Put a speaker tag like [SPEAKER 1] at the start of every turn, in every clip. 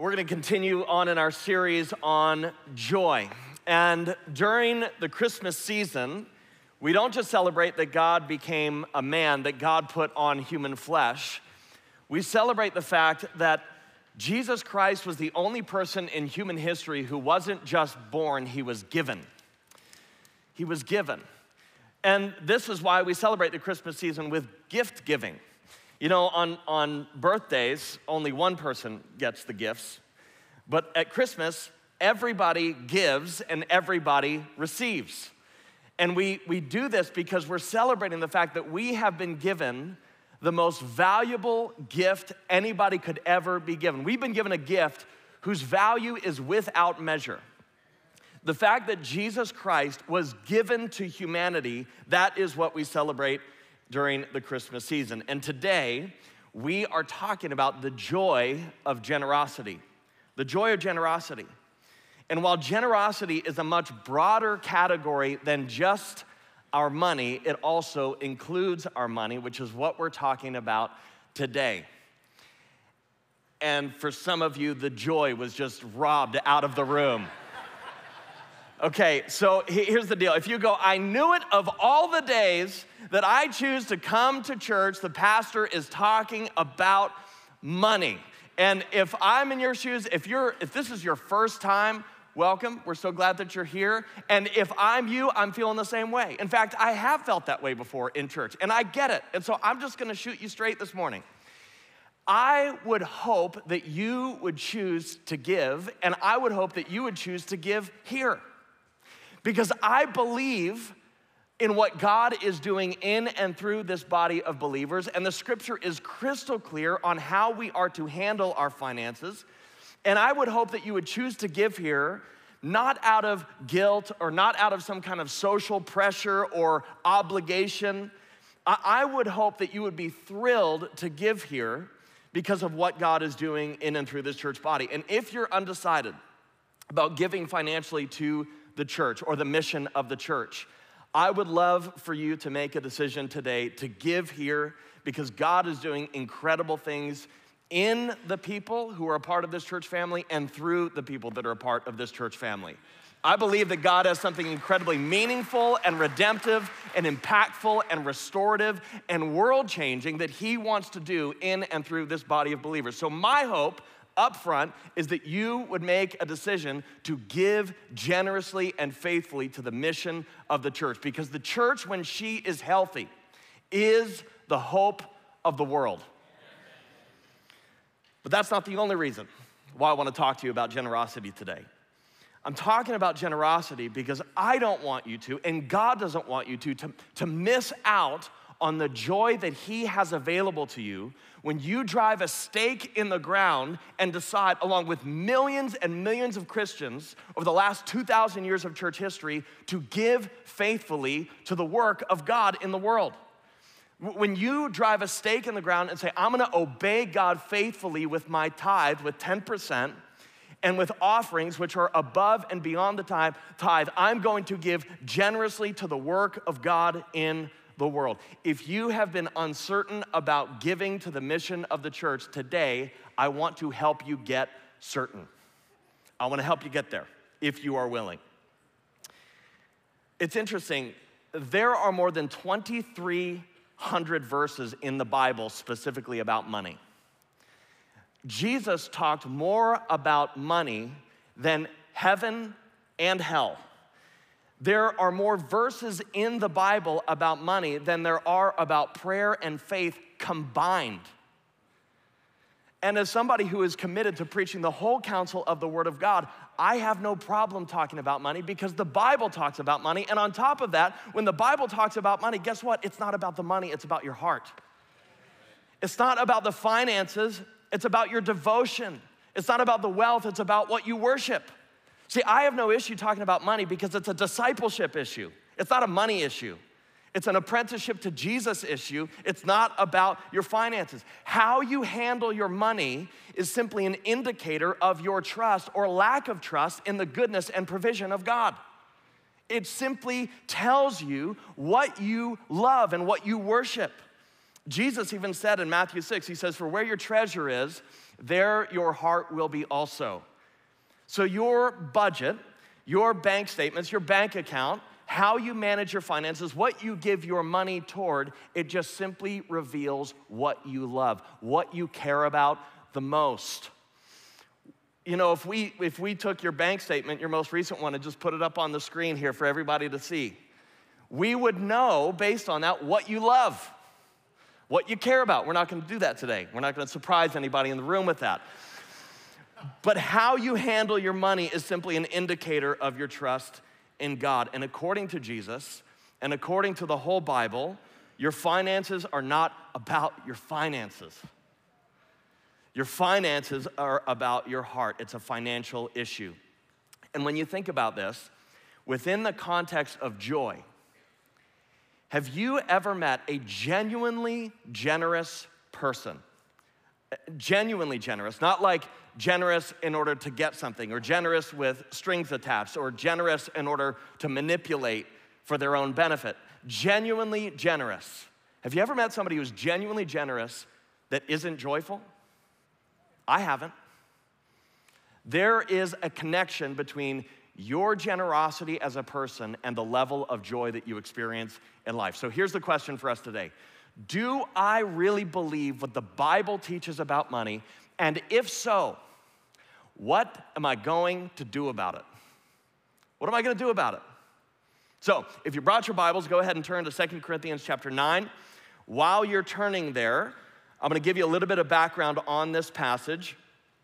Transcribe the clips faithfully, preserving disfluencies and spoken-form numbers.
[SPEAKER 1] We're going to continue on in our series on joy. And during the Christmas season, we don't just celebrate that God became a man, that God put on human flesh. We celebrate the fact that Jesus Christ was the only person in human history who wasn't just born, he was given. He was given. And this is why we celebrate the Christmas season with gift giving. You know, on, on birthdays, only one person gets the gifts. But at Christmas, everybody gives and everybody receives. And we, we do this because we're celebrating the fact that we have been given the most valuable gift anybody could ever be given. We've been given a gift whose value is without measure. The fact that Jesus Christ was given to humanity, that is what we celebrate during the Christmas season. And today, we are talking about the joy of generosity. The joy of generosity. And while generosity is a much broader category than just our money, it also includes our money, which is what we're talking about today. And for some of you, the joy was just robbed out of the room. Okay, so here's the deal. If you go, I knew it, of all the days that I choose to come to church, the pastor is talking about money. And if I'm in your shoes, if you're, if this is your first time, welcome. We're so glad that you're here. And if I'm you, I'm feeling the same way. In fact, I have felt that way before in church, and I get it. And so I'm just gonna shoot you straight this morning. I would hope that you would choose to give, and I would hope that you would choose to give here. Because I believe in what God is doing in and through this body of believers, and the scripture is crystal clear on how we are to handle our finances. And I would hope that you would choose to give here, not out of guilt or not out of some kind of social pressure or obligation. I would hope that you would be thrilled to give here because of what God is doing in and through this church body. And if you're undecided about giving financially to the church or the mission of the church, I would love for you to make a decision today to give here because God is doing incredible things in the people who are a part of this church family and through the people that are a part of this church family. I believe that God has something incredibly meaningful and redemptive and impactful and restorative and world-changing that he wants to do in and through this body of believers. So my hope up front is that you would make a decision to give generously and faithfully to the mission of the church, because the church, when she is healthy, is the hope of the world. But that's not the only reason why I want to talk to you about generosity today. I'm talking about generosity because I don't want you to, and God doesn't want you to, to, to miss out on the joy that he has available to you when you drive a stake in the ground and decide, along with millions and millions of Christians over the last two thousand years of church history, to give faithfully to the work of God in the world. When you drive a stake in the ground and say, I'm gonna obey God faithfully with my tithe, with ten percent, and with offerings which are above and beyond the tithe, tithe, I'm going to give generously to the work of God in the world. If you have been uncertain about giving to the mission of the church today, I want to help you get certain. I want to help you get there if you are willing. It's interesting, there are more than twenty-three hundred verses in the Bible specifically about money. Jesus talked more about money than heaven and hell. There are more verses in the Bible about money than there are about prayer and faith combined. And as somebody who is committed to preaching the whole counsel of the Word of God, I have no problem talking about money because the Bible talks about money. And on top of that, when the Bible talks about money, guess what? It's not about the money, it's about your heart. It's not about the finances, it's about your devotion. It's not about the wealth, it's about what you worship. See, I have no issue talking about money because it's a discipleship issue. It's not a money issue. It's an apprenticeship to Jesus issue. It's not about your finances. How you handle your money is simply an indicator of your trust or lack of trust in the goodness and provision of God. It simply tells you what you love and what you worship. Jesus even said in Matthew six, he says, for where your treasure is, there your heart will be also. So your budget, your bank statements, your bank account, how you manage your finances, what you give your money toward, it just simply reveals what you love, what you care about the most. You know, if we, if we took your bank statement, your most recent one, and just put it up on the screen here for everybody to see, we would know, based on that, what you love, what you care about. We're not gonna do that today. We're not gonna surprise anybody in the room with that. But how you handle your money is simply an indicator of your trust in God. And according to Jesus, and according to the whole Bible, your finances are not about your finances. Your finances are about your heart. It's a financial issue. And when you think about this, within the context of joy, have you ever met a genuinely generous person? Genuinely generous, not like generous in order to get something, or generous with strings attached, or generous in order to manipulate for their own benefit. Genuinely generous. Have you ever met somebody who's genuinely generous that isn't joyful? I haven't. There is a connection between your generosity as a person and the level of joy that you experience in life. So here's the question for us today. Do I really believe what the Bible teaches about money? And if so, what am I going to do about it? What am I going to do about it? So, if you brought your Bibles, go ahead and turn to Second Corinthians chapter nine. While you're turning there, I'm going to give you a little bit of background on this passage.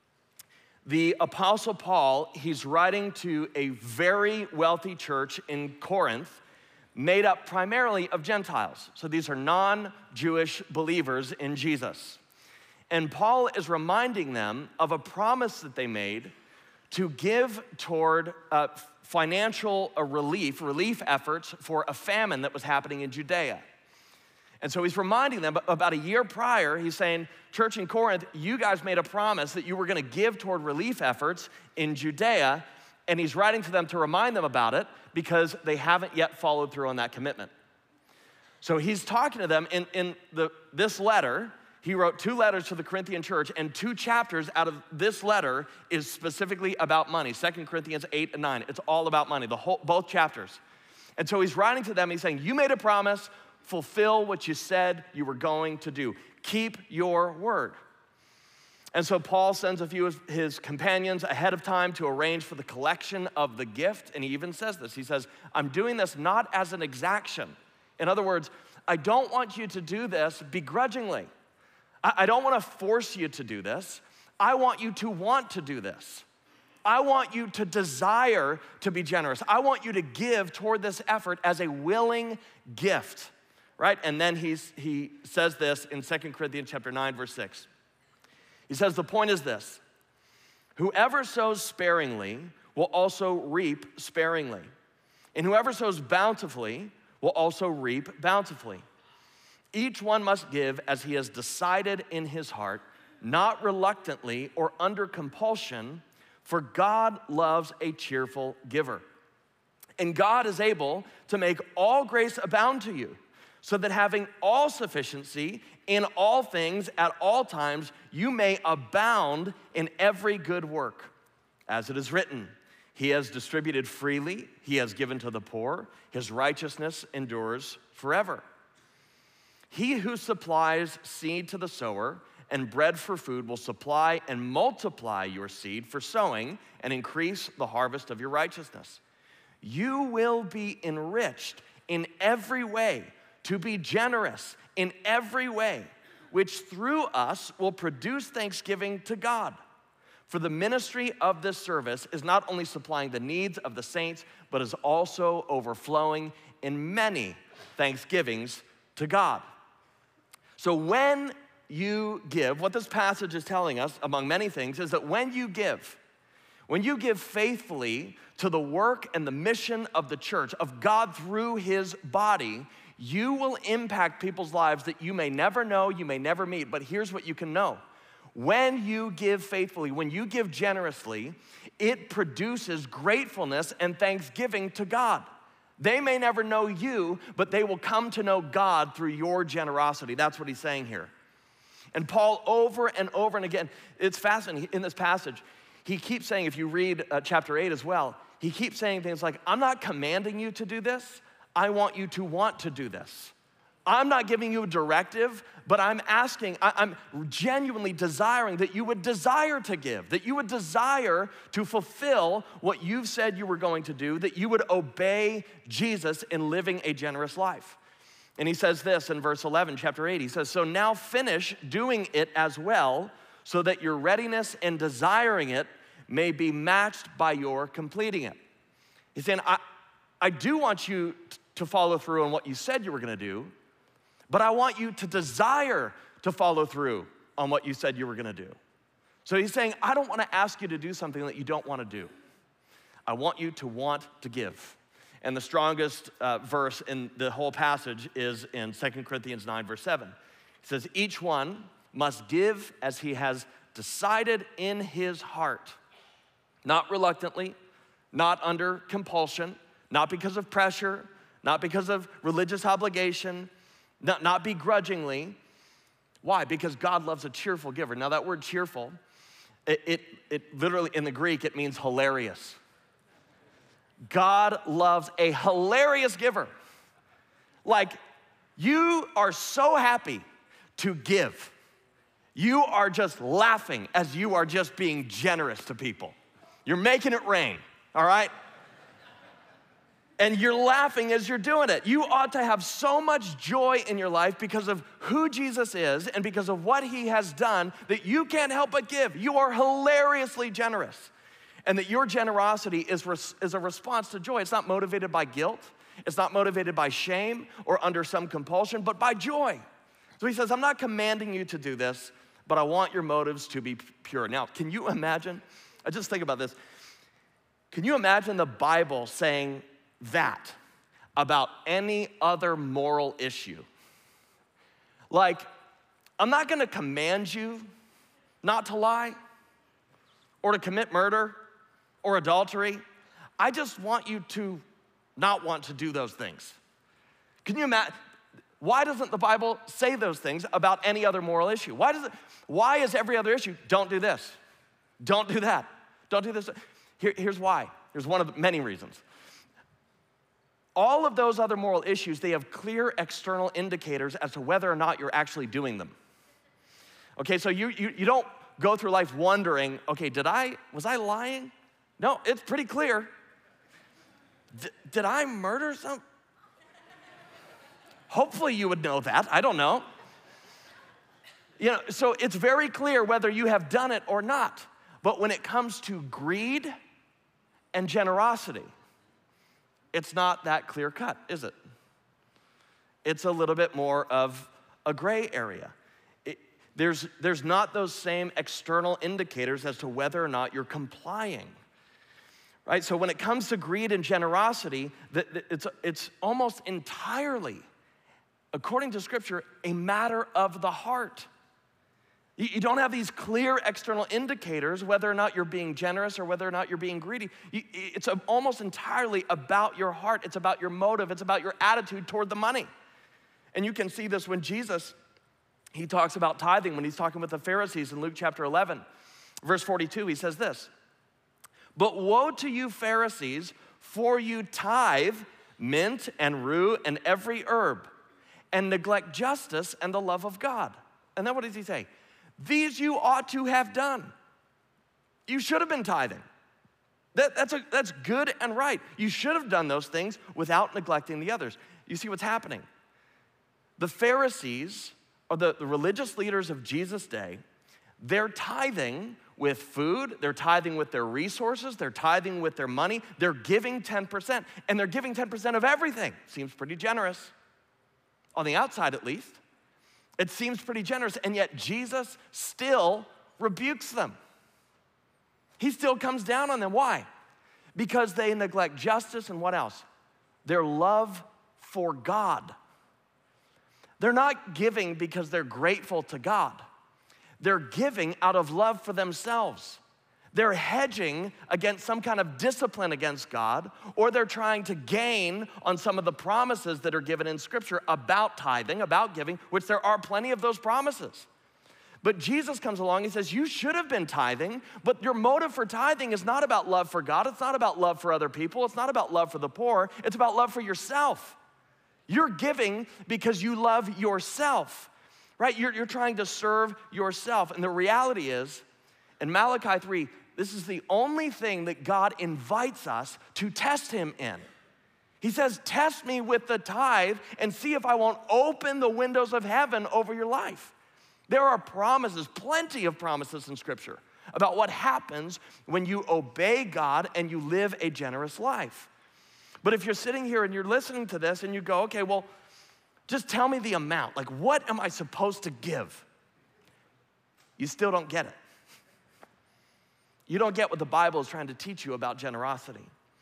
[SPEAKER 1] The Apostle Paul, he's writing to a very wealthy church in Corinth, made up primarily of Gentiles. So these are non-Jewish believers in Jesus. And Paul is reminding them of a promise that they made to give toward uh, financial uh, relief, relief efforts for a famine that was happening in Judea. And so he's reminding them, about a year prior, he's saying, church in Corinth, you guys made a promise that you were gonna give toward relief efforts in Judea, and he's writing to them to remind them about it because they haven't yet followed through on that commitment. So he's talking to them in, in the, this letter. He wrote two letters to the Corinthian church, and two chapters out of this letter is specifically about money. Second Corinthians eight and nine, it's all about money, the whole, both chapters. And so he's writing to them, he's saying, you made a promise, fulfill what you said you were going to do. Keep your word. And so Paul sends a few of his companions ahead of time to arrange for the collection of the gift, and he even says this. He says, I'm doing this not as an exaction. In other words, I don't want you to do this begrudgingly. I don't want to force you to do this. I want you to want to do this. I want you to desire to be generous. I want you to give toward this effort as a willing gift. Right? And then he's, he says this in Second Corinthians chapter nine, verse six. He says, the point is this: whoever sows sparingly will also reap sparingly. And whoever sows bountifully will also reap bountifully. Each one must give as he has decided in his heart, not reluctantly or under compulsion, for God loves a cheerful giver. And God is able to make all grace abound to you, so that having all sufficiency in all things at all times, you may abound in every good work. As it is written, he has distributed freely, he has given to the poor, his righteousness endures forever. He who supplies seed to the sower and bread for food will supply and multiply your seed for sowing and increase the harvest of your righteousness. You will be enriched in every way, to be generous in every way, which through us will produce thanksgiving to God. For the ministry of this service is not only supplying the needs of the saints, but is also overflowing in many thanksgivings to God. So when you give, what this passage is telling us, among many things, is that when you give, when you give faithfully to the work and the mission of the church, of God through his body, you will impact people's lives that you may never know, you may never meet. But here's what you can know. When you give faithfully, when you give generously, it produces gratefulness and thanksgiving to God. They may never know you, but they will come to know God through your generosity. That's what he's saying here. And Paul, over and over and again, it's fascinating in this passage, he keeps saying, if you read uh, chapter eight as well, he keeps saying things like, I'm not commanding you to do this, I want you to want to do this. I'm not giving you a directive, but I'm asking, I, I'm genuinely desiring that you would desire to give, that you would desire to fulfill what you've said you were going to do, that you would obey Jesus in living a generous life. And he says this in verse eleven, chapter eight, he says, so now finish doing it as well, so that your readiness in desiring it may be matched by your completing it. He's saying, I, I do want you t- to follow through on what you said you were gonna do, but I want you to desire to follow through on what you said you were gonna do. So he's saying, I don't wanna ask you to do something that you don't wanna do. I want you to want to give. And the strongest uh, verse in the whole passage is in Second Corinthians nine, verse seven. It says, each one must give as he has decided in his heart, not reluctantly, not under compulsion, not because of pressure, not because of religious obligation, not, not begrudgingly. Why? Because God loves a cheerful giver. Now that word cheerful, it, it, it literally in the Greek, it means hilarious. God loves a hilarious giver. Like, you are so happy to give. You are just laughing as you are just being generous to people. You're making it rain, all right? And you're laughing as you're doing it. You ought to have so much joy in your life because of who Jesus is and because of what he has done that you can't help but give. You are hilariously generous. And that your generosity is, res- is a response to joy. It's not motivated by guilt. It's not motivated by shame or under some compulsion, but by joy. So he says, I'm not commanding you to do this, but I want your motives to be pure. Now, can you imagine? I just think about this. Can you imagine the Bible saying that about any other moral issue? Like, I'm not gonna command you not to lie or to commit murder or adultery. I just want you to not want to do those things. Can you imagine? Why doesn't the Bible say those things about any other moral issue? Why does it, why is every other issue, don't do this, don't do that, don't do this? Here, here's why. Here's one of the many reasons. All of those other moral issues, they have clear external indicators as to whether or not you're actually doing them. Okay, so you, you, you don't go through life wondering, okay, did I, was I lying? No, it's pretty clear. D- did I murder some? Hopefully you would know that, I don't know. You know, so it's very clear whether you have done it or not. But when it comes to greed and generosity, it's not that clear cut, is it? It's a little bit more of a gray area. It, there's, there's not those same external indicators as to whether or not you're complying. Right? So when it comes to greed and generosity, it's, it's almost entirely, according to Scripture, a matter of the heart. You don't have these clear external indicators whether or not you're being generous or whether or not you're being greedy. It's almost entirely about your heart. It's about your motive. It's about your attitude toward the money. And you can see this when Jesus, he talks about tithing when he's talking with the Pharisees in Luke chapter eleven. Verse forty-two, he says this, but woe to you Pharisees, for you tithe mint and rue and every herb, and neglect justice and the love of God. And then what does he say? These you ought to have done. You should have been tithing. That, that's, a, that's good and right. You should have done those things without neglecting the others. You see what's happening? The Pharisees, or the, the religious leaders of Jesus' day, they're tithing with food, they're tithing with their resources, they're tithing with their money, they're giving ten percent, and they're giving ten percent of everything. Seems pretty generous, on the outside at least. It seems pretty generous, and yet Jesus still rebukes them. He still comes down on them. Why? Because they neglect justice and what else? Their love for God. They're not giving because they're grateful to God. They're giving out of love for themselves. They're hedging against some kind of discipline against God, or they're trying to gain on some of the promises that are given in Scripture about tithing, about giving, which there are plenty of those promises. But Jesus comes along and says, you should have been tithing, but your motive for tithing is not about love for God. It's not about love for other people. It's not about love for the poor. It's about love for yourself. You're giving because you love yourself, right? You're, you're trying to serve yourself. And the reality is, in Malachi three, this is the only thing that God invites us to test him in. He says, test me with the tithe and see if I won't open the windows of heaven over your life. There are promises, plenty of promises in Scripture about what happens when you obey God and you live a generous life. But if you're sitting here and you're listening to this and you go, okay, well, just tell me the amount. Like, what am I supposed to give? You still don't get it. You don't get what the Bible is trying to teach you about generosity.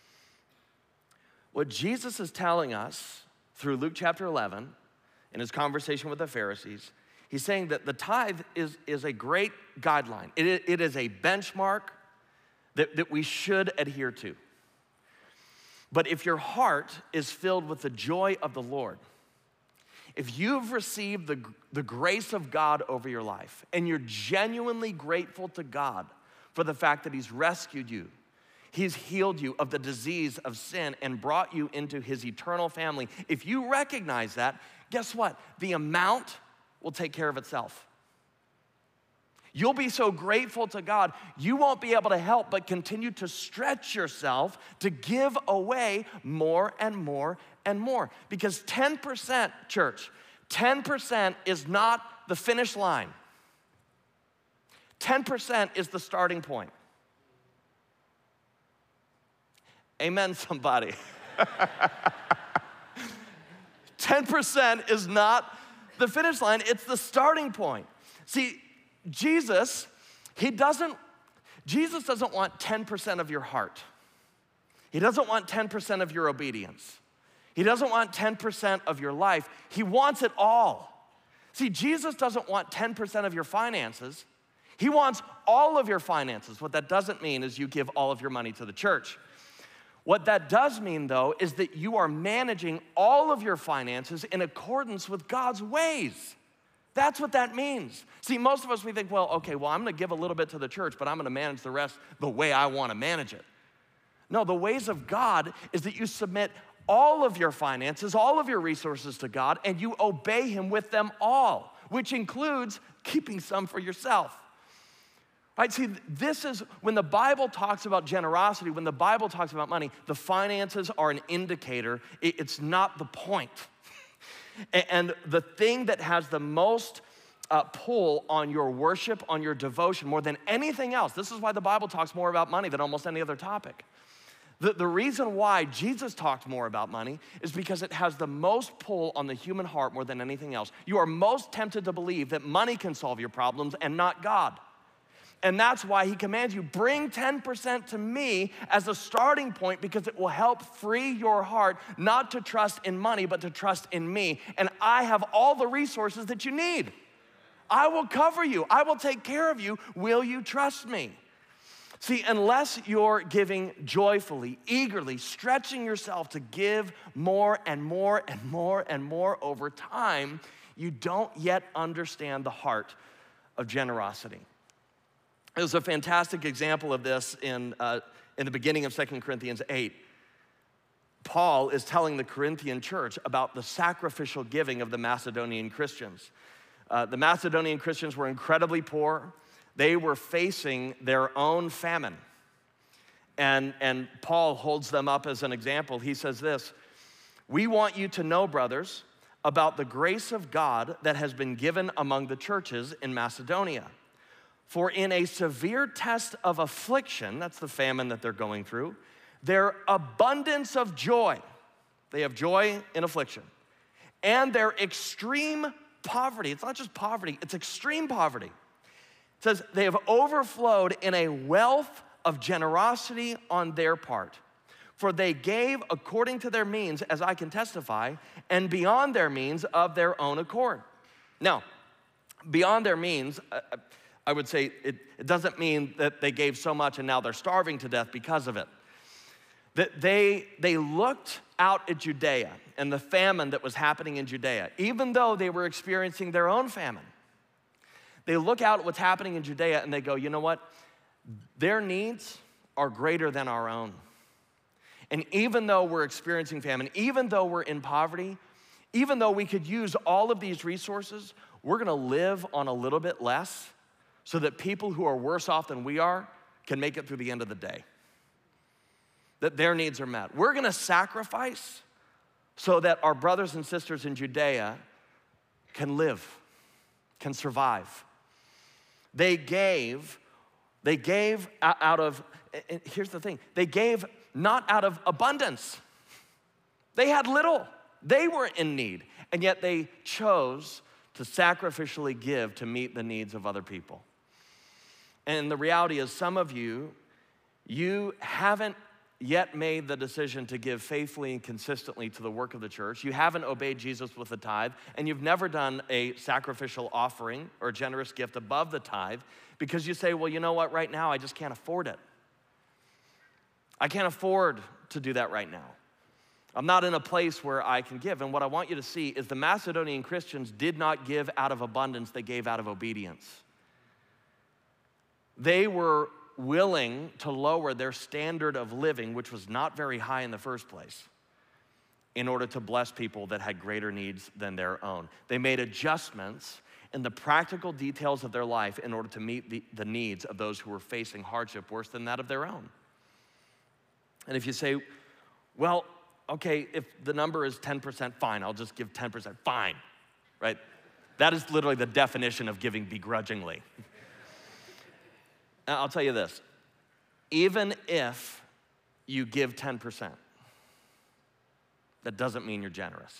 [SPEAKER 1] What Jesus is telling us through Luke chapter eleven, in his conversation with the Pharisees, he's saying that the tithe is, is a great guideline. It, it is a benchmark that, that we should adhere to. But if your heart is filled with the joy of the Lord, if you've received the, the grace of God over your life, and you're genuinely grateful to God for the fact that he's rescued you, he's healed you of the disease of sin and brought you into his eternal family, if you recognize that, guess what? The amount will take care of itself. You'll be so grateful to God, you won't be able to help but continue to stretch yourself to give away more and more and more. Because ten percent, church, ten percent is not the finish line. ten percent is the starting point. Amen, somebody. ten percent is not the finish line, it's the starting point. See, Jesus, he doesn't, Jesus doesn't want ten percent of your heart. He doesn't want ten percent of your obedience. He doesn't want ten percent of your life. He wants it all. See, Jesus doesn't want ten percent of your finances. He wants all of your finances. What that doesn't mean is you give all of your money to the church. What that does mean, though, is that you are managing all of your finances in accordance with God's ways. That's what that means. See, most of us, we think, well, okay, well, I'm gonna give a little bit to the church, but I'm gonna manage the rest the way I wanna manage it. No, the ways of God is that you submit all of your finances, all of your resources to God, and you obey him with them all, which includes keeping some for yourself. Right, see, this is, when the Bible talks about generosity, when the Bible talks about money, the finances are an indicator. It's not the point. And the thing that has the most uh, pull on your worship, on your devotion, more than anything else, this is why the Bible talks more about money than almost any other topic. The, the reason why Jesus talked more about money is because it has the most pull on the human heart more than anything else. You are most tempted to believe that money can solve your problems and not God. And that's why he commands you, bring ten percent to me as a starting point, because it will help free your heart not to trust in money, but to trust in me. And I have all the resources that you need. I will cover you. I will take care of you. Will you trust me? See, unless you're giving joyfully, eagerly, stretching yourself to give more and more and more and more over time, you don't yet understand the heart of generosity. There's a fantastic example of this in, uh, in the beginning of Second Corinthians eight. Paul is telling the Corinthian church about the sacrificial giving of the Macedonian Christians. Uh, the Macedonian Christians were incredibly poor. They were facing their own famine. And, and Paul holds them up as an example. He says this, "We want you to know, brothers, about the grace of God that has been given among the churches in Macedonia. For in a severe test of affliction," that's the famine that they're going through, "their abundance of joy," they have joy in affliction, "and their extreme poverty," it's not just poverty, it's extreme poverty. It says, "they have overflowed in a wealth of generosity on their part. For they gave according to their means, as I can testify, and beyond their means of their own accord." Now, beyond their means, uh, I would say it, it doesn't mean that they gave so much and now they're starving to death because of it. That they, they looked out at Judea and the famine that was happening in Judea, even though they were experiencing their own famine. They look out at what's happening in Judea and they go, you know what? Their needs are greater than our own. And even though we're experiencing famine, even though we're in poverty, even though we could use all of these resources, we're gonna live on a little bit less so that people who are worse off than we are can make it through the end of the day, that their needs are met. We're gonna sacrifice so that our brothers and sisters in Judea can live, can survive. They gave, they gave out of, and here's the thing, they gave not out of abundance. They had little. They were in need, and yet they chose to sacrificially give to meet the needs of other people. And the reality is, some of you, you haven't yet made the decision to give faithfully and consistently to the work of the church. You haven't obeyed Jesus with the tithe, and you've never done a sacrificial offering or a generous gift above the tithe because you say, well, you know what, right now I just can't afford it. I can't afford to do that right now. I'm not in a place where I can give. And what I want you to see is the Macedonian Christians did not give out of abundance, they gave out of obedience. They were willing to lower their standard of living, which was not very high in the first place, in order to bless people that had greater needs than their own. They made adjustments in the practical details of their life in order to meet the, the needs of those who were facing hardship worse than that of their own. And if you say, well, okay, if the number is ten percent, fine, I'll just give ten percent, fine, right? That is literally the definition of giving begrudgingly. Now, I'll tell you this, even if you give ten percent, that doesn't mean you're generous.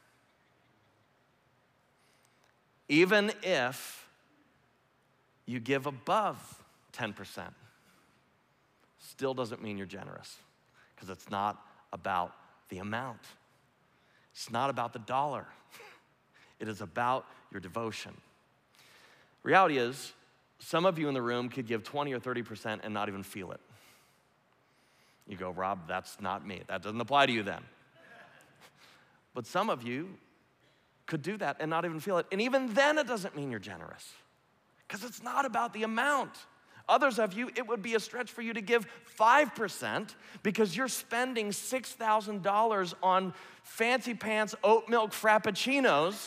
[SPEAKER 1] Even if you give above ten percent, still doesn't mean you're generous, because it's not about the amount. It's not about the dollar. It is about your devotion. Reality is, some of you in the room could give twenty or thirty percent and not even feel it. You go, Rob, that's not me. That doesn't apply to you then. But some of you could do that and not even feel it. And even then, it doesn't mean you're generous, because it's not about the amount. Others of you, it would be a stretch for you to give five percent because you're spending six thousand dollars on fancy pants oat milk frappuccinos.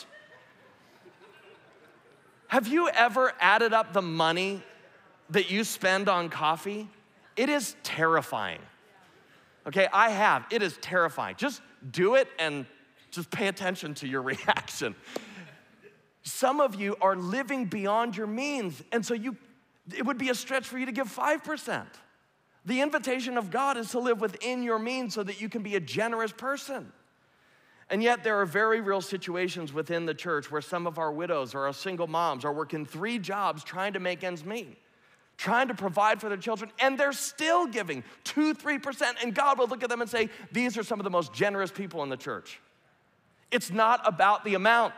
[SPEAKER 1] Have you ever added up the money that you spend on coffee? It is terrifying. Okay, I have. It is terrifying. Just do it and just pay attention to your reaction. Some of you are living beyond your means, and so you, it would be a stretch for you to give five percent. The invitation of God is to live within your means so that you can be a generous person. And yet there are very real situations within the church where some of our widows or our single moms are working three jobs trying to make ends meet, trying to provide for their children, and they're still giving two, three percent, and God will look at them and say, these are some of the most generous people in the church. It's not about the amount.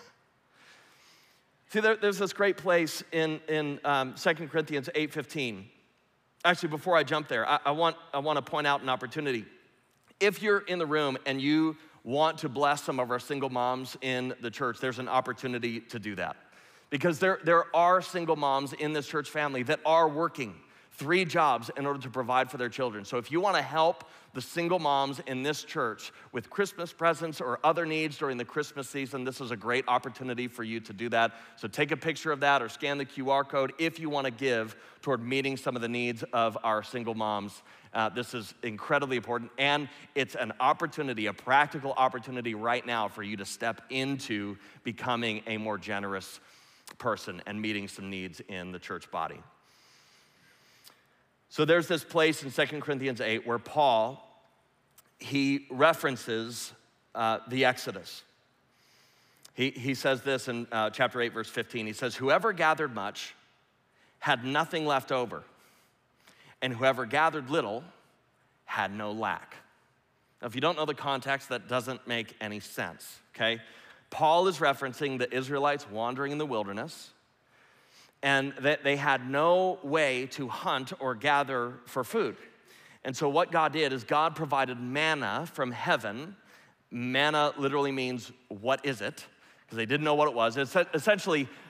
[SPEAKER 1] See, there, there's this great place in, in um, Second Corinthians eight fifteen. Actually, before I jump there, I, I, want, I want to point out an opportunity. If you're in the room and you want to bless some of our single moms in the church, there's an opportunity to do that. Because there, there are single moms in this church family that are working three jobs in order to provide for their children. So if you want to help the single moms in this church with Christmas presents or other needs during the Christmas season, this is a great opportunity for you to do that. So take a picture of that or scan the Q R code if you want to give toward meeting some of the needs of our single moms. Uh, this is incredibly important, and it's an opportunity, a practical opportunity right now for you to step into becoming a more generous person and meeting some needs in the church body. So there's this place in Second Corinthians eight where Paul, he references uh, the Exodus. He, he says this in uh, chapter eight, verse fifteen. He says, whoever gathered much had nothing left over, and whoever gathered little had no lack. Now, if you don't know the context, that doesn't make any sense, okay? Paul is referencing the Israelites wandering in the wilderness, and that they had no way to hunt or gather for food. And so what God did is God provided manna from heaven. Manna literally means, what is it? Because they didn't know what it was. It's essentially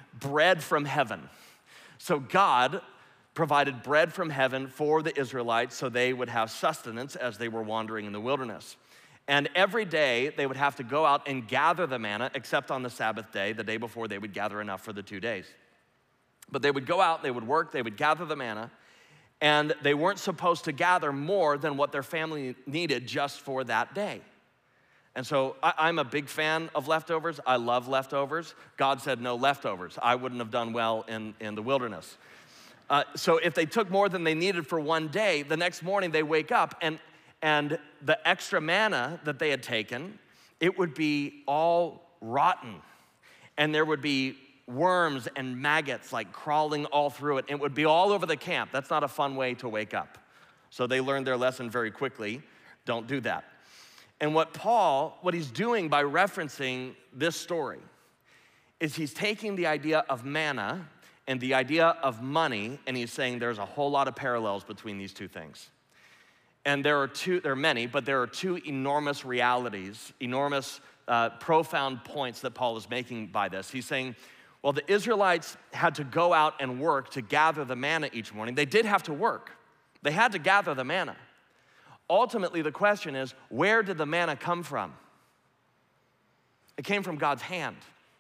[SPEAKER 1] bread from heaven. So God provided bread from heaven for the Israelites so they would have sustenance as they were wandering in the wilderness. And every day they would have to go out and gather the manna, except on the Sabbath day, the day before they would gather enough for the two days. But they would go out, they would work, they would gather the manna, and they weren't supposed to gather more than what their family needed just for that day. And so I, I'm a big fan of leftovers. I love leftovers. God said no leftovers. I wouldn't have done well in, in the wilderness. Uh, so if they took more than they needed for one day, the next morning they wake up and, and the extra manna that they had taken, it would be all rotten. And there would be worms and maggots like crawling all through it. It would be all over the camp. That's not a fun way to wake up. So they learned their lesson very quickly. Don't do that. And what Paul, what he's doing by referencing this story is he's taking the idea of manna and the idea of money, and he's saying there's a whole lot of parallels between these two things. And there are two, there are many, but there are two enormous realities, enormous, uh, profound points that Paul is making by this. He's saying, well, the Israelites had to go out and work to gather the manna each morning. They did have to work. They had to gather the manna. Ultimately, the question is, where did the manna come from? It came from God's hand.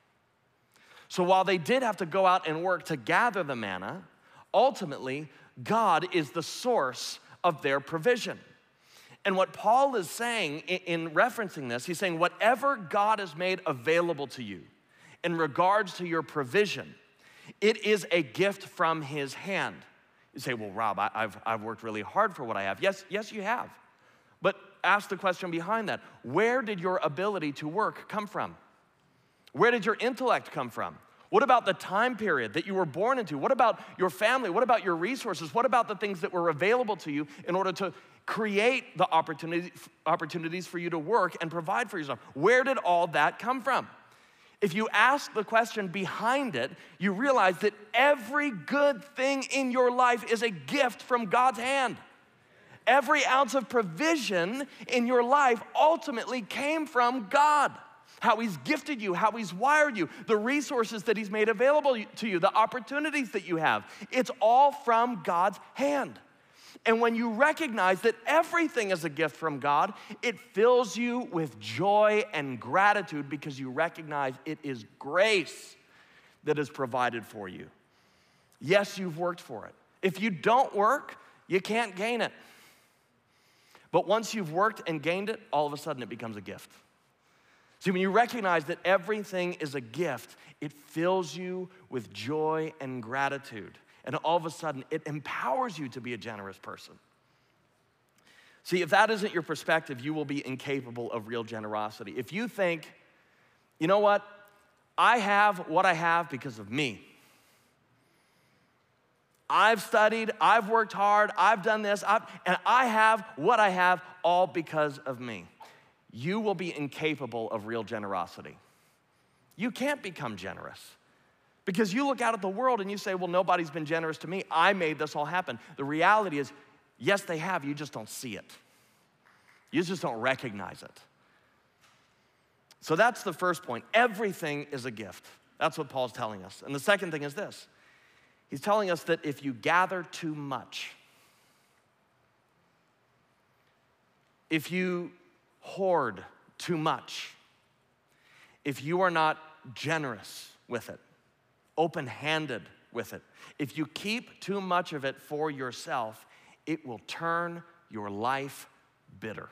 [SPEAKER 1] So while they did have to go out and work to gather the manna, ultimately, God is the source of their provision. And what Paul is saying in referencing this, he's saying whatever God has made available to you in regards to your provision, it is a gift from his hand. You say, well, Rob, I, I've, I've worked really hard for what I have. Yes, yes, you have. But ask the question behind that. Where did your ability to work come from? Where did your intellect come from? What about the time period that you were born into? What about your family? What about your resources? What about the things that were available to you in order to create the opportunity, opportunities for you to work and provide for yourself? Where did all that come from? If you ask the question behind it, you realize that every good thing in your life is a gift from God's hand. Every ounce of provision in your life ultimately came from God. How he's gifted you, how he's wired you, the resources that he's made available to you, the opportunities that you have. It's all from God's hand. And when you recognize that everything is a gift from God, it fills you with joy and gratitude because you recognize it is grace that is provided for you. Yes, you've worked for it. If you don't work, you can't gain it. But once you've worked and gained it, all of a sudden it becomes a gift. See, when you recognize that everything is a gift, it fills you with joy and gratitude. And all of a sudden, it empowers you to be a generous person. See, if that isn't your perspective, you will be incapable of real generosity. If you think, you know what, I have what I have because of me. I've studied, I've worked hard, I've done this, I've, and I have what I have all because of me. You will be incapable of real generosity. You can't become generous. Because you look out at the world and you say, well, nobody's been generous to me. I made this all happen. The reality is, yes, they have. You just don't see it. You just don't recognize it. So that's the first point. Everything is a gift. That's what Paul's telling us. And the second thing is this. He's telling us that if you gather too much, if you hoard too much, if you are not generous with it, open-handed with it, if you keep too much of it for yourself, it will turn your life bitter.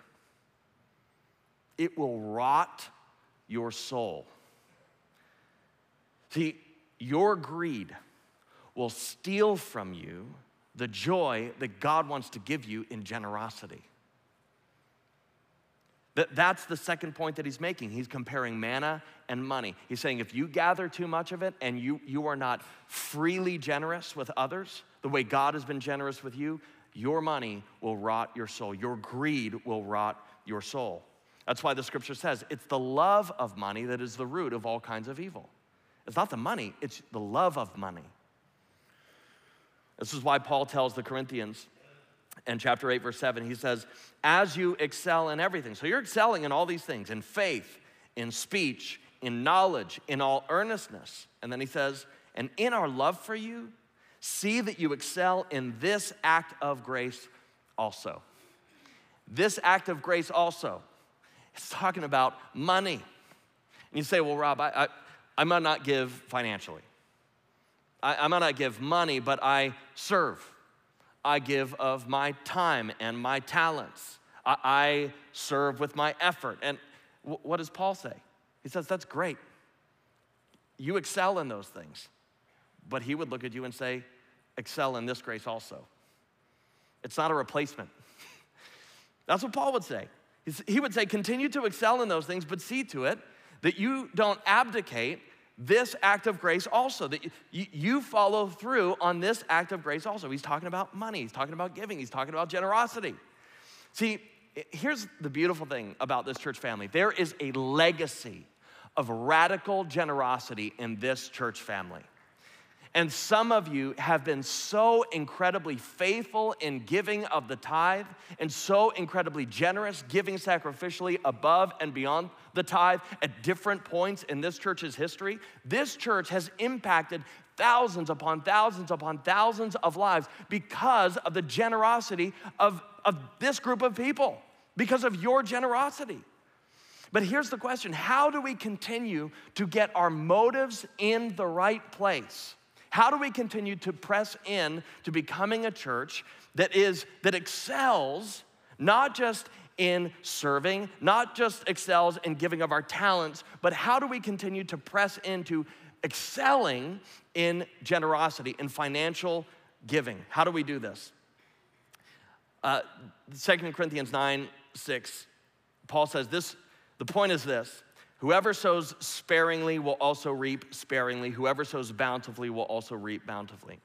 [SPEAKER 1] It will rot your soul. See, your greed will steal from you the joy that God wants to give you in generosity. That, that's the second point that he's making. He's comparing manna and money. He's saying if you gather too much of it and you, you are not freely generous with others, the way God has been generous with you, your money will rot your soul. Your greed will rot your soul. That's why the scripture says it's the love of money that is the root of all kinds of evil. It's not the money, it's the love of money. This is why Paul tells the Corinthians in chapter eight, verse seven, he says, as you excel in everything. So you're excelling in all these things, in faith, in speech, in knowledge, in all earnestness. And then he says, And in our love for you, see that you excel in this act of grace also. This act of grace also. It's talking about money. And you say, well, Rob, I, I, I might not give financially. I, I might not give money, but I serve. I give of my time and my talents. I, I serve with my effort. And w- what does Paul say? He says, that's great. You excel in those things. But he would look at you and say, excel in this grace also. It's not a replacement. That's what Paul would say. He would say, continue to excel in those things, but see to it that you don't abdicate this act of grace also, that you, you follow through on this act of grace also. He's talking about money, he's talking about giving, he's talking about generosity. See, here's the beautiful thing about this church family. There is a legacy of radical generosity in this church family. And some of you have been so incredibly faithful in giving of the tithe and so incredibly generous, giving sacrificially above and beyond the tithe at different points in this church's history. This church has impacted thousands upon thousands upon thousands of lives because of the generosity of, of this group of people, because of your generosity. But here's the question: how do we continue to get our motives in the right place? How do we continue to press in to becoming a church that is, that excels not just in serving, not just excels in giving of our talents, but how do we continue to press into excelling in generosity, in financial giving? How do we do this? Uh, Second Corinthians nine, six, Paul says this, the point is this: whoever sows sparingly will also reap sparingly. Whoever sows bountifully will also reap bountifully.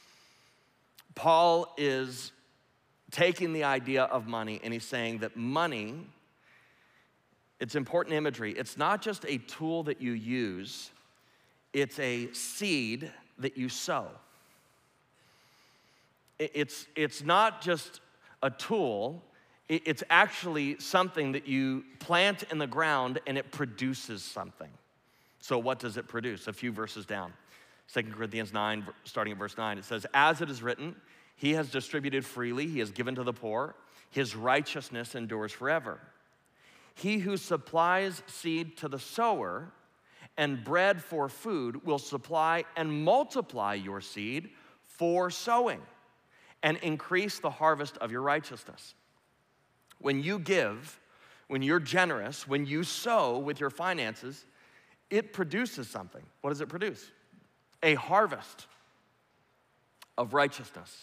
[SPEAKER 1] Paul is taking the idea of money and he's saying that money, it's important imagery. It's not just a tool that you use, it's a seed that you sow. It's, it's not just a tool, it's actually something that you plant in the ground and it produces something. So what does it produce? A few verses down. Second Corinthians nine, starting at verse nine, it says, as it is written, he has distributed freely, he has given to the poor, his righteousness endures forever. He who supplies seed to the sower and bread for food will supply and multiply your seed for sowing and increase the harvest of your righteousness. When you give, when you're generous, when you sow with your finances, it produces something. What does it produce? A harvest of righteousness.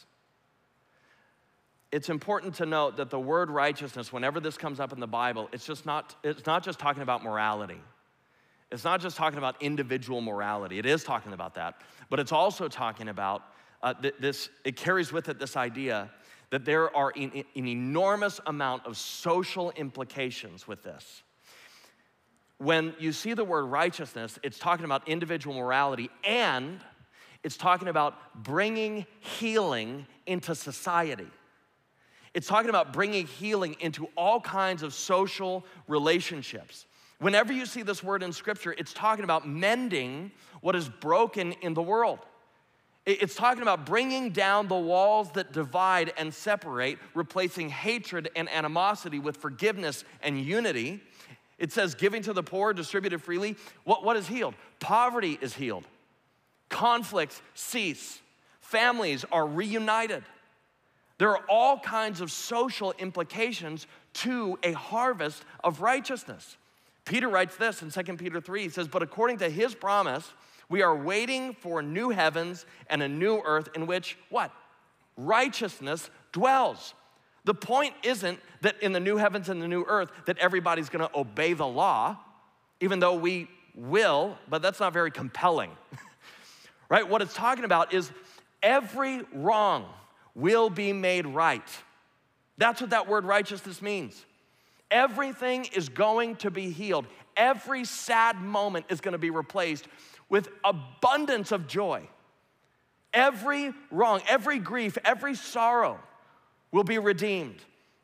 [SPEAKER 1] It's important to note that the word righteousness, whenever this comes up in the Bible, it's just not, it's not just talking about morality. It's not just talking about individual morality. It is talking about that, but it's also talking about uh, this, it carries with it this idea that there are an, an enormous amount of social implications with this. When you see the word righteousness, it's talking about individual morality, and it's talking about bringing healing into society. It's talking about bringing healing into all kinds of social relationships. Whenever you see this word in Scripture, it's talking about mending what is broken in the world. It's talking about bringing down the walls that divide and separate, replacing hatred and animosity with forgiveness and unity. It says giving to the poor, distributed freely. What, what is healed? Poverty is healed. Conflicts cease. Families are reunited. There are all kinds of social implications to a harvest of righteousness. Peter writes this in Second Peter three. He says, but according to his promise, we are waiting for new heavens and a new earth in which, what? Righteousness dwells. The point isn't that in the new heavens and the new earth that everybody's gonna obey the law, even though we will, but that's not very compelling, right? What it's talking about is every wrong will be made right. That's what that word righteousness means. Everything is going to be healed. Every sad moment is gonna be replaced with abundance of joy. Every wrong, every grief, every sorrow will be redeemed.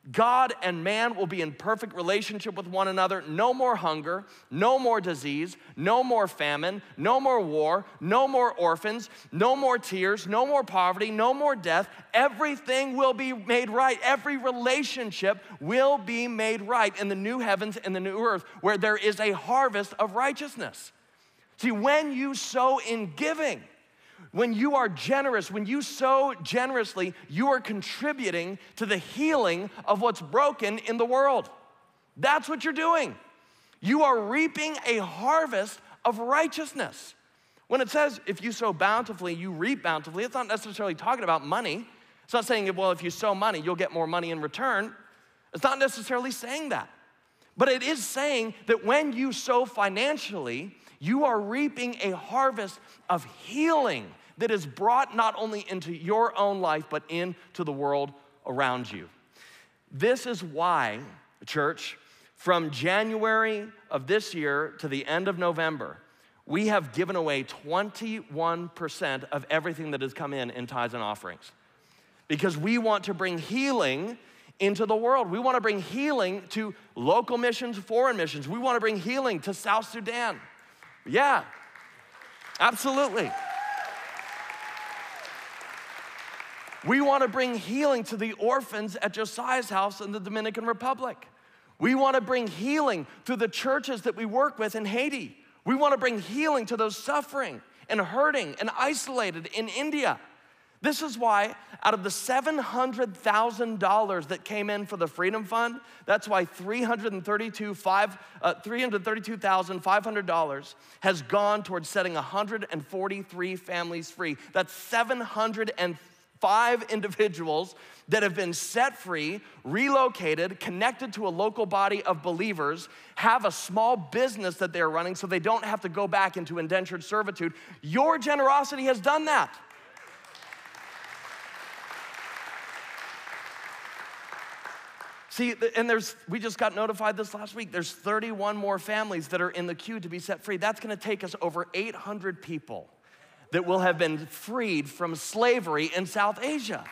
[SPEAKER 1] God and man will be in perfect relationship with one another. No more hunger, no more disease, no more famine, no more war, no more orphans, no more tears, no more poverty, no more death. Everything will be made right. Every relationship will be made right in the new heavens and the new earth, where there is a harvest of righteousness. See, when you sow in giving, when you are generous, when you sow generously, you are contributing to the healing of what's broken in the world. That's what you're doing. You are reaping a harvest of righteousness. When it says, if you sow bountifully, you reap bountifully, it's not necessarily talking about money. It's not saying, well, if you sow money, you'll get more money in return. It's not necessarily saying that. But it is saying that when you sow financially, you are reaping a harvest of healing that is brought not only into your own life, but into the world around you. This is why, church, from January of this year to the end of November, we have given away twenty-one percent of everything that has come in in tithes and offerings. Because we want to bring healing into the world. We want to bring healing to local missions, foreign missions. We want to bring healing to South Sudan. Yeah, absolutely. We want to bring healing to the orphans at Josiah's house in the Dominican Republic. We want to bring healing to the churches that we work with in Haiti. We want to bring healing to those suffering and hurting and isolated in India. This is why out of the seven hundred thousand dollars that came in for the Freedom Fund, that's why three hundred thirty-two thousand five hundred dollars has gone towards setting one hundred forty-three families free. That's seven hundred five individuals that have been set free, relocated, connected to a local body of believers, have a small business that they're running so they don't have to go back into indentured servitude. Your generosity has done that. See, and there's, we just got notified this last week, there's thirty-one more families that are in the queue to be set free. That's gonna take us over eight hundred people that will have been freed from slavery in South Asia.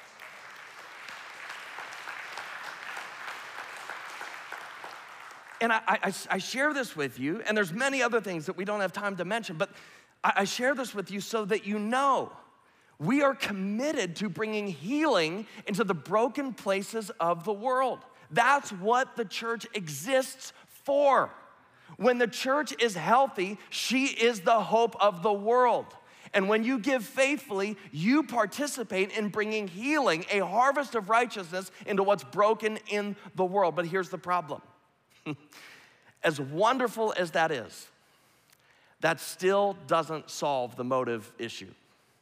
[SPEAKER 1] And I, I, I share this with you, and there's many other things that we don't have time to mention, but I, I share this with you so that you know we are committed to bringing healing into the broken places of the world. That's what the church exists for. When the church is healthy, she is the hope of the world. And when you give faithfully, you participate in bringing healing, a harvest of righteousness into what's broken in the world. But here's the problem. As wonderful as that is, that still doesn't solve the motive issue.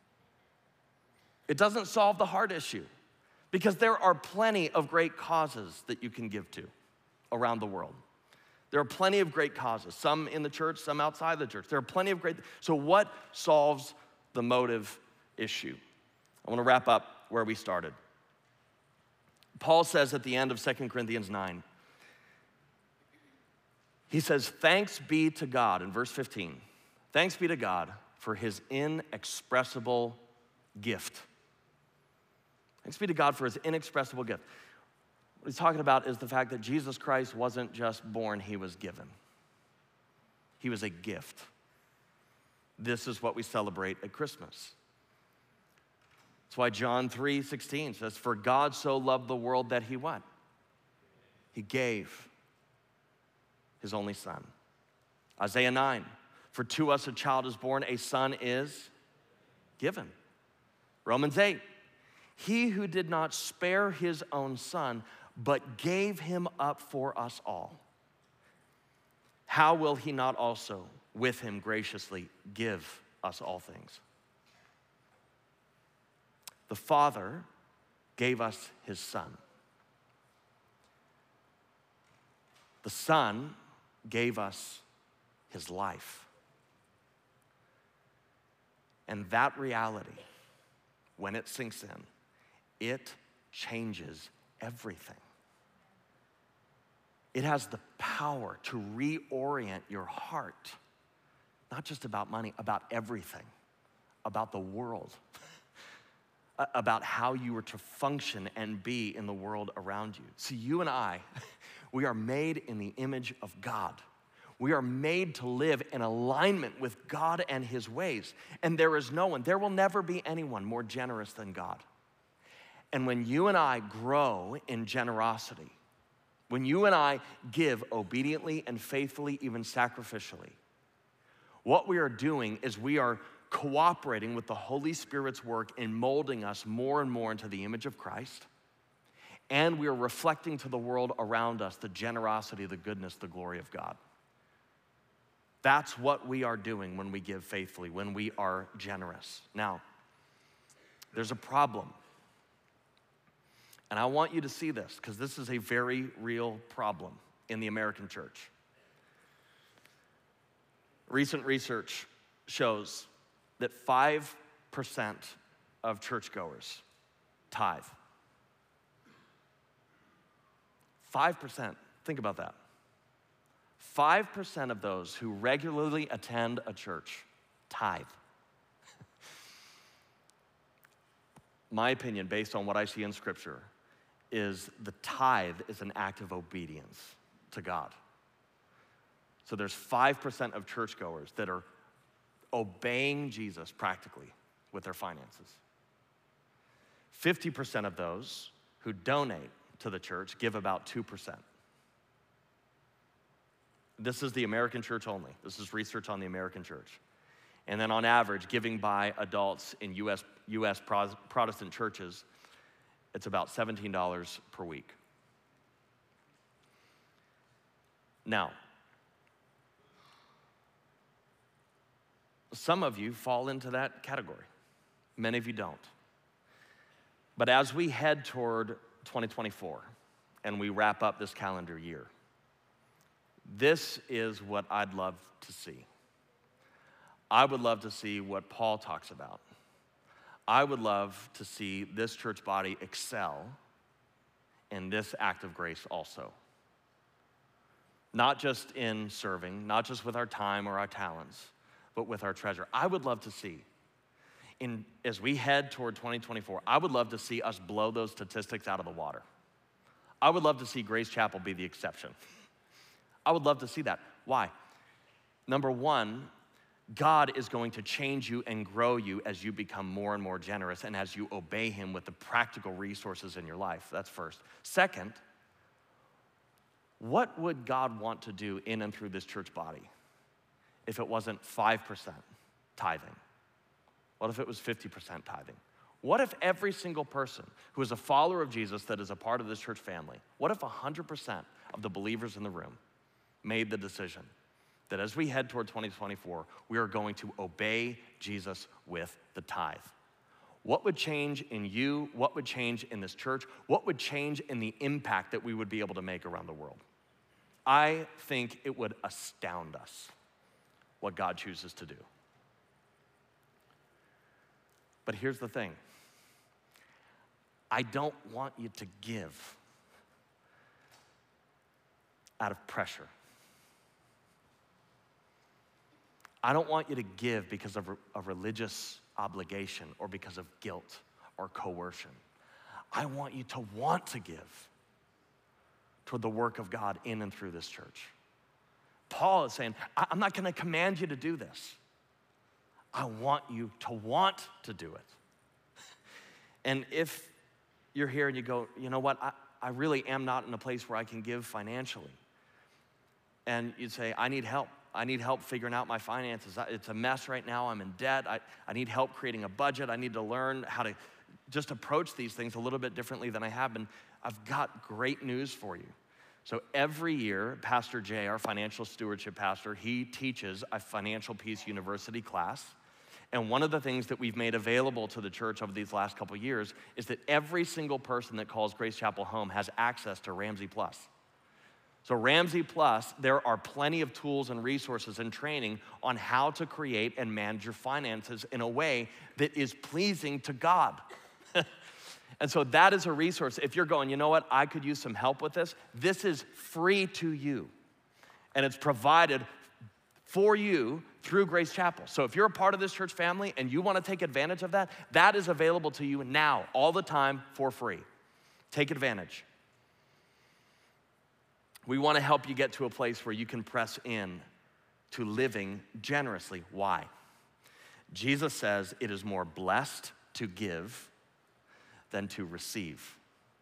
[SPEAKER 1] It doesn't solve the heart issue, because there are plenty of great causes that you can give to around the world. There are plenty of great causes, some in the church, some outside the church. There are plenty of great, so what solves the motive issue? I want to wrap up where we started. Paul says at the end of Second Corinthians nine, he says, thanks be to God, in verse fifteen, thanks be to God for his inexpressible gift. Thanks be to God for his inexpressible gift. What he's talking about is the fact that Jesus Christ wasn't just born, he was given. He was a gift. This is what we celebrate at Christmas. That's why John three sixteen says, for God so loved the world that he what? He gave his only son. Isaiah nine, for to us a child is born, a son is given. Romans eight, he who did not spare his own son, but gave him up for us all, how will he not also with him graciously give us all things? The Father gave us his Son. The Son gave us his life. And that reality, when it sinks in, it changes everything. It has the power to reorient your heart, not just about money, about everything, about the world, about how you are to function and be in the world around you. See, you and I, we are made in the image of God. We are made to live in alignment with God and his ways. And there is no one, there will never be anyone more generous than God. And when you and I grow in generosity, when you and I give obediently and faithfully, even sacrificially, what we are doing is we are cooperating with the Holy Spirit's work in molding us more and more into the image of Christ. And we are reflecting to the world around us the generosity, the goodness, the glory of God. That's what we are doing when we give faithfully, when we are generous. Now, there's a problem. And I want you to see this, because this is a very real problem in the American church. Recent research shows that five percent of churchgoers tithe. five percent, think about that. five percent of those who regularly attend a church tithe. My opinion, based on what I see in Scripture, is the tithe is an act of obedience to God. So there's five percent of churchgoers that are obeying Jesus practically with their finances. fifty percent of those who donate to the church give about two percent. This is the American church only. This is research on the American church. And then on average, giving by adults in U S, U S Protestant churches, it's about seventeen dollars per week. Now, some of you fall into that category. Many of you don't. But as we head toward twenty twenty-four and we wrap up this calendar year, this is what I'd love to see. I would love to see what Paul talks about. I would love to see this church body excel in this act of grace also. Not just in serving, not just with our time or our talents, but with our treasure. I would love to see, in, as we head toward twenty twenty-four, I would love to see us blow those statistics out of the water. I would love to see Grace Chapel be the exception. I would love to see that. Why? Number one, God is going to change you and grow you as you become more and more generous and as you obey him with the practical resources in your life. That's first. Second, what would God want to do in and through this church body if it wasn't five percent tithing? What if it was fifty percent tithing? What if every single person who is a follower of Jesus that is a part of this church family, what if one hundred percent of the believers in the room made the decision that as we head toward twenty twenty-four, we are going to obey Jesus with the tithe? What would change in you? What would change in this church? What would change in the impact that we would be able to make around the world? I think it would astound us what God chooses to do. But here's the thing. I don't want you to give out of pressure. I don't want you to give because of a religious obligation or because of guilt or coercion. I want you to want to give toward the work of God in and through this church. Paul is saying, I'm not gonna command you to do this. I want you to want to do it. And if you're here and you go, you know what, I, I really am not in a place where I can give financially. And you'd say, I need help. I need help figuring out my finances. It's a mess right now. I'm in debt. I, I need help creating a budget. I need to learn how to just approach these things a little bit differently than I have been. I've got great news for you. So every year, Pastor Jay, our financial stewardship pastor, he teaches a Financial Peace University class. And one of the things that we've made available to the church over these last couple of years is that every single person that calls Grace Chapel home has access to Ramsey Plus. So Ramsey Plus, there are plenty of tools and resources and training on how to create and manage your finances in a way that is pleasing to God. And so that is a resource. If you're going, you know what, I could use some help with this, this is free to you. And it's provided for you through Grace Chapel. So if you're a part of this church family and you want to take advantage of that, that is available to you now, all the time, for free. Take advantage. We want to help you get to a place where you can press in to living generously. Why? Jesus says it is more blessed to give than to receive.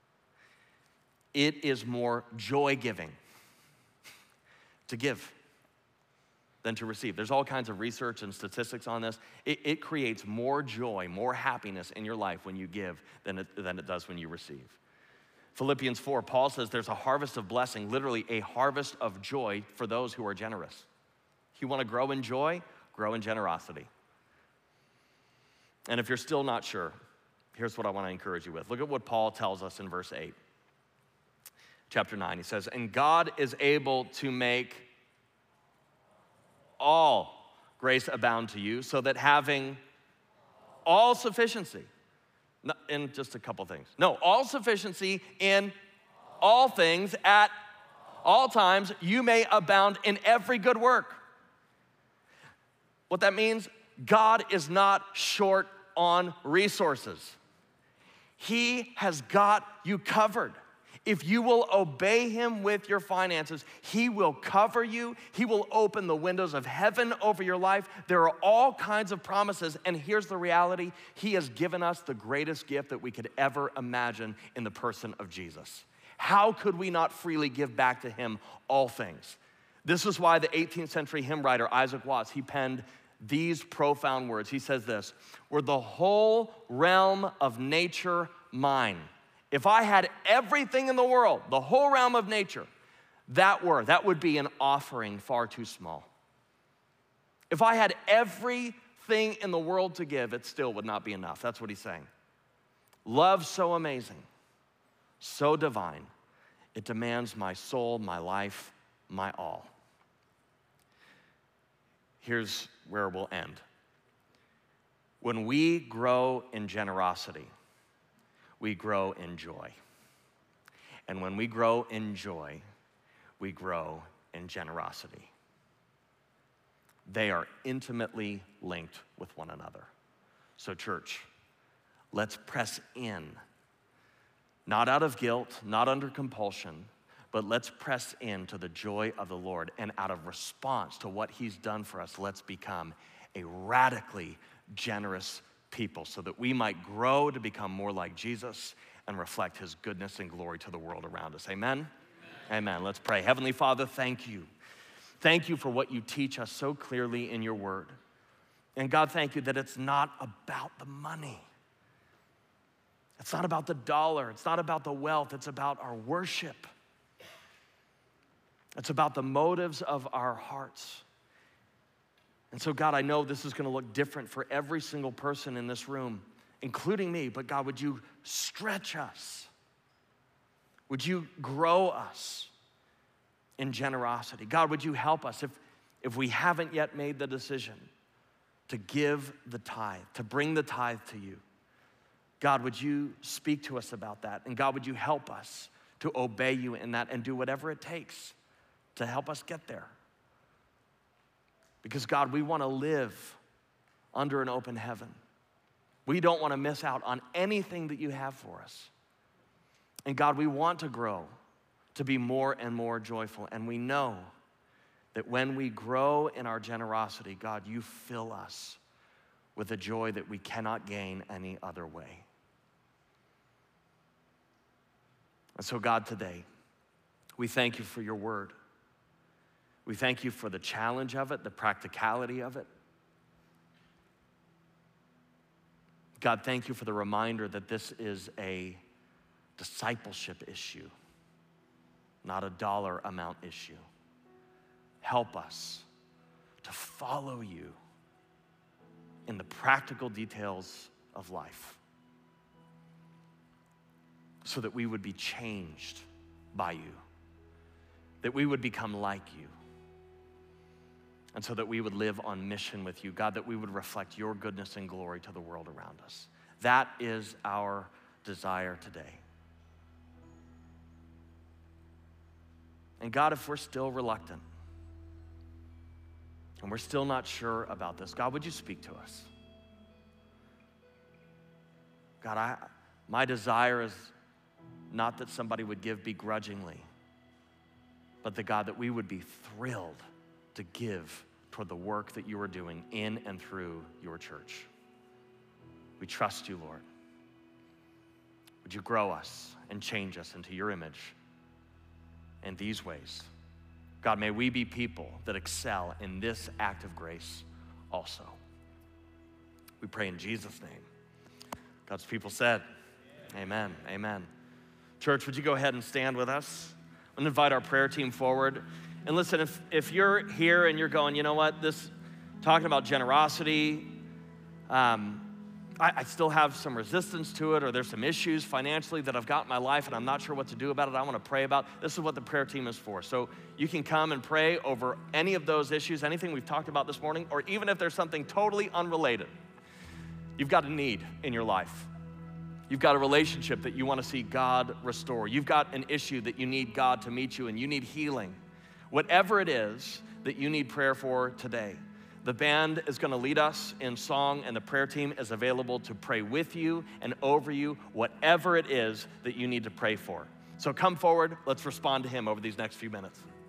[SPEAKER 1] It is more joy-giving to give than to receive. There's all kinds of research and statistics on this. It, it creates more joy, more happiness in your life when you give than it, than it does when you receive. Philippians four, Paul says there's a harvest of blessing, literally a harvest of joy for those who are generous. You want to grow in joy? Grow in generosity. And if you're still not sure, here's what I want to encourage you with. Look at what Paul tells us in verse eight. Chapter nine, he says, and God is able to make all grace abound to you, so that having all sufficiency, in just a couple things. No, all sufficiency in all things at all times, you may abound in every good work. What that means, God is not short on resources. He has got you covered. If you will obey him with your finances, he will cover you. He will open the windows of heaven over your life. There are all kinds of promises, and here's the reality. He has given us the greatest gift that we could ever imagine in the person of Jesus. How could we not freely give back to him all things? This is why the eighteenth century hymn writer Isaac Watts, he penned these profound words. He says this, were the whole realm of nature mine, if I had everything in the world, the whole realm of nature, that were, that would be an offering far too small. If I had everything in the world to give, it still would not be enough. That's what he's saying. Love so amazing, so divine, it demands my soul, my life, my all. Here's where we'll end. When we grow in generosity, we grow in joy. And when we grow in joy, we grow in generosity. They are intimately linked with one another. So church, let's press in, not out of guilt, not under compulsion, but let's press into the joy of the Lord. And out of response to what he's done for us, let's become a radically generous people so that we might grow to become more like Jesus and reflect his goodness and glory to the world around us. Amen? Amen. Amen. Let's pray. Heavenly Father, thank you. Thank you for what you teach us so clearly in your word. And God, thank you that it's not about the money. It's not about the dollar. It's not about the wealth. It's about our worship. It's about the motives of our hearts. And so, God, I know this is going to look different for every single person in this room, including me, but God, would you stretch us? Would you grow us in generosity? God, would you help us if, if we haven't yet made the decision to give the tithe, to bring the tithe to you? God, would you speak to us about that? And God, would you help us to obey you in that and do whatever it takes to help us get there? Because God, we want to live under an open heaven. We don't want to miss out on anything that you have for us. And God, we want to grow to be more and more joyful. And we know that when we grow in our generosity, God, you fill us with a joy that we cannot gain any other way. And so, God, today, we thank you for your word. We thank you for the challenge of it, the practicality of it. God, thank you for the reminder that this is a discipleship issue, not a dollar amount issue. Help us to follow you in the practical details of life so that we would be changed by you, that we would become like you, and so that we would live on mission with you. God, that we would reflect your goodness and glory to the world around us. That is our desire today. And God, if we're still reluctant, and we're still not sure about this. God, would you speak to us? God, I, my desire is not that somebody would give begrudgingly, but the God that we would be thrilled to give toward the work that you are doing in and through your church. We trust you, Lord. Would you grow us and change us into your image in these ways? God, may we be people that excel in this act of grace also. We pray in Jesus' name. God's people said, amen, amen. Church, would you go ahead and stand with us? I'm gonna invite our prayer team forward. And listen, if, if you're here and you're going, you know what, this, talking about generosity, um, I, I still have some resistance to it, or there's some issues financially that I've got in my life and I'm not sure what to do about it, I wanna pray about. This is what the prayer team is for. So you can come and pray over any of those issues, anything we've talked about this morning, or even if there's something totally unrelated. You've got a need in your life. You've got a relationship that you wanna see God restore. You've got an issue that you need God to meet you and you need healing. Whatever it is that you need prayer for today, the band is gonna lead us in song and the prayer team is available to pray with you and over you, whatever it is that you need to pray for. So come forward, let's respond to him over these next few minutes.